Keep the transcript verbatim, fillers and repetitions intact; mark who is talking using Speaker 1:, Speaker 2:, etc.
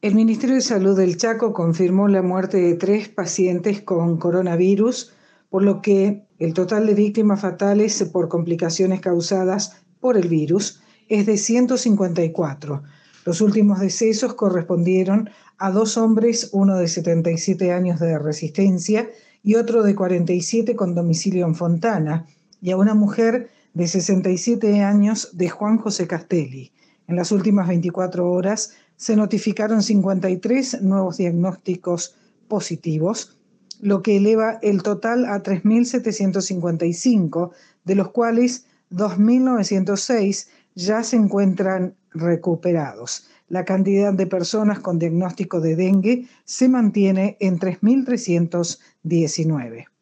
Speaker 1: El Ministerio de Salud del Chaco confirmó la muerte de tres pacientes con coronavirus, por lo que el total de víctimas fatales por complicaciones causadas por el virus es de ciento cincuenta y cuatro. Los últimos decesos correspondieron a dos hombres, uno de setenta y siete años de Resistencia y otro de cuarenta y siete con domicilio en Fontana, y a una mujer de sesenta y siete años de Juan José Castelli. En las últimas veinticuatro horas se notificaron cincuenta y tres nuevos diagnósticos positivos, lo que eleva el total a tres mil setecientos cincuenta y cinco, de los cuales dos mil novecientos seis ya se encuentran recuperados. La cantidad de personas con diagnóstico de dengue se mantiene en tres mil trescientos diecinueve.